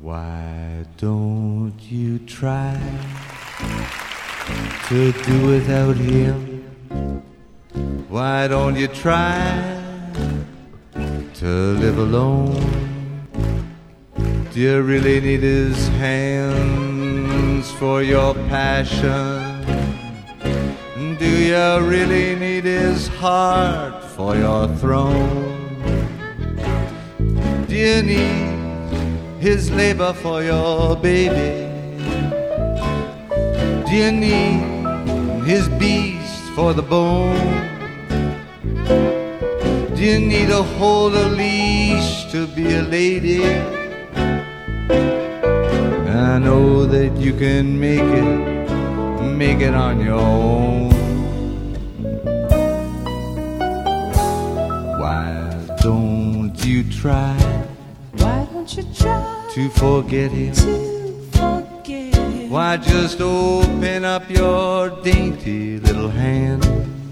Why don't you try to do without him? Why don't you try to live alone? Do you really need his hands for your passion? Do you really need his heart for your throne? Do you need his labor for your baby? Do you need his beast for the bone? Do you need to hold a leash to be a lady? I know that you can make it on your own. Why don't you try? Why don't you try to forget him? Why just open up your dainty little hand?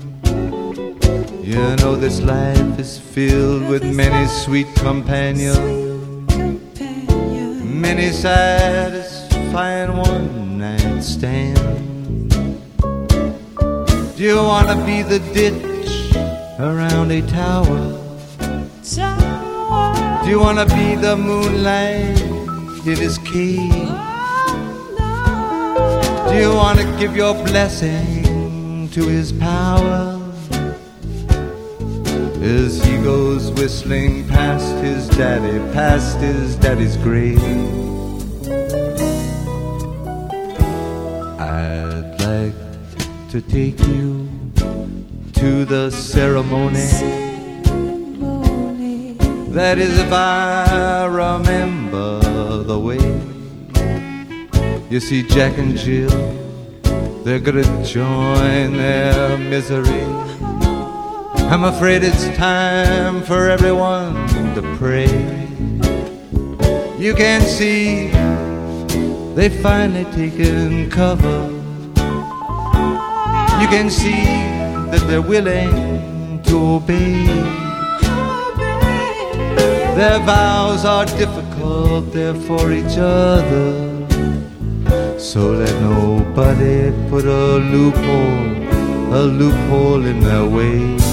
You know this life is filled with many sweet companions, many satisfying one-night stands. Do you want to be the ditch around a tower? Do you want to be the moonlight in his cave? Do you want to give your blessing to his power as he goes whistling past his daddy's grave? I'd like to take you to the ceremony. That is if I remember the way. You see, Jack and Jill, they're gonna join their misery. I'm afraid it's time for everyone to pray. You can see they've finally taken cover. You can see that they're willing to obey. Their vows are difficult, they're for each other. So let nobody put a loophole in their way.